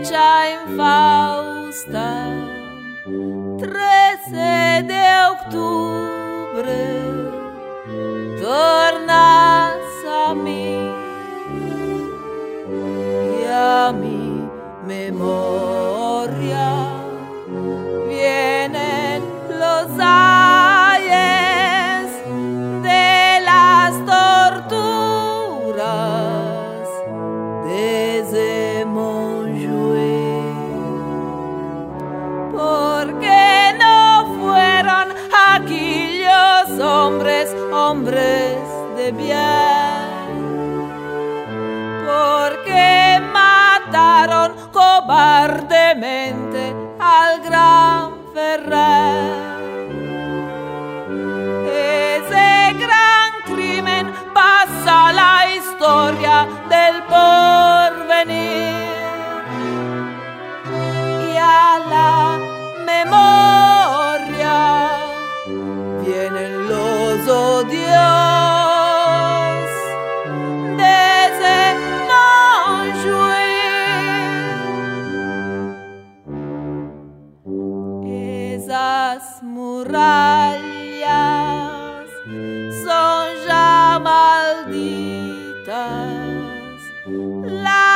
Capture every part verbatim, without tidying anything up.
flecha infausta, trece de octubre, tornas a mí y a mi memoria vienen los ayes de las torturas desde Montjuïc. Porque no fueron aquellos hombres, hombres de bien, porque mataron cobardemente al gran Ferrer. Ese gran crimen pasa a la historia del porvenir y a la memoria vienen los odios desde Montjuïc. Esas murallas son ya malditas, la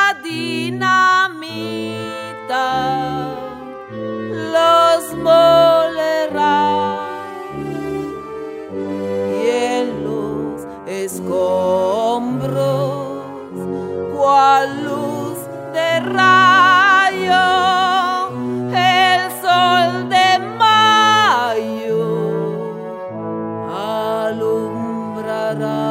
dinamita los molerá y en los escombros cual luz de rayo el sol de mayo alumbrará.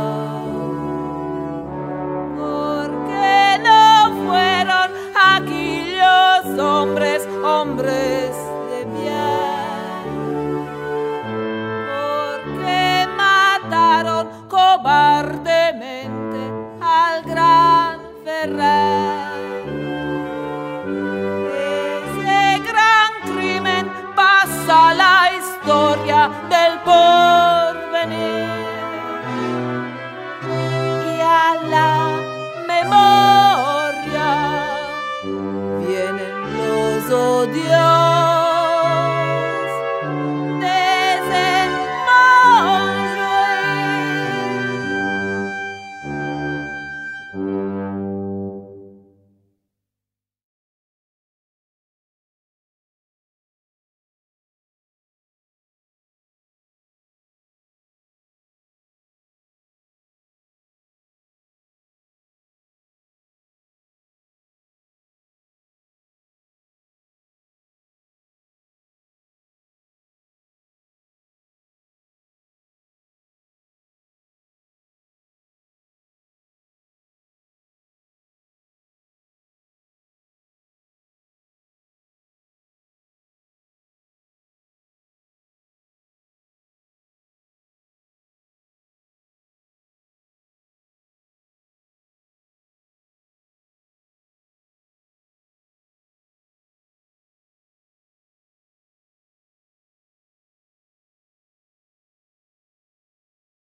Porque no fueron aquellos hombres, hombres de bien, porque mataron cobardes